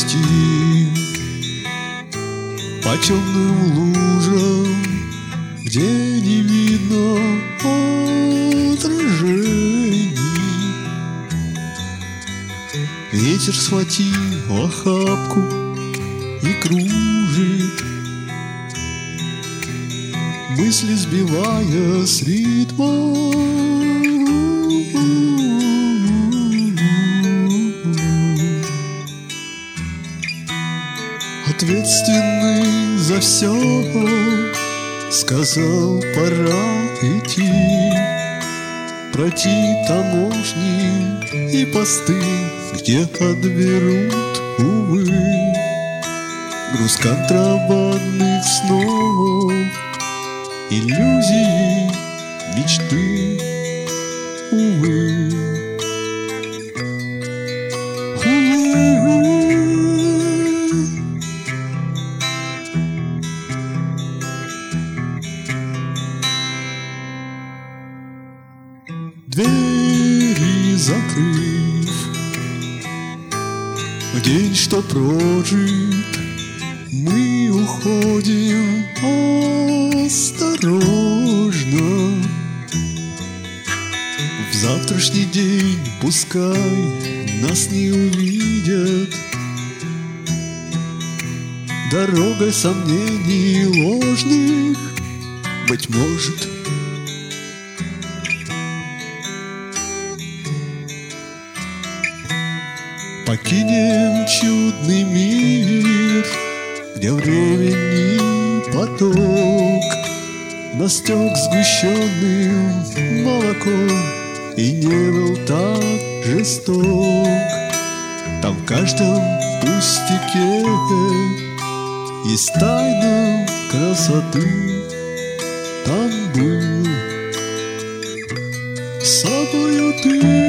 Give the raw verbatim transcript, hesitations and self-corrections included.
пути по темным лужам, где не видно отражений. Ветер схватил охапку и кружит, мысли сбивая с ритма. Ответственный за все сказал, пора идти. Пройти таможни и посты, где отберут, увы, груз контрабандных снов, иллюзии, мечты, увы. Двери закрыв, в день, что прожит, мы уходим осторожно. В завтрашний день пускай нас не увидят дорогой сомнений ложных, быть может. Покинем чудный мир, где времени поток настек сгущенным молоком и не был так жесток. Там в каждом пустяке есть тайна красоты. Там был с собою ты.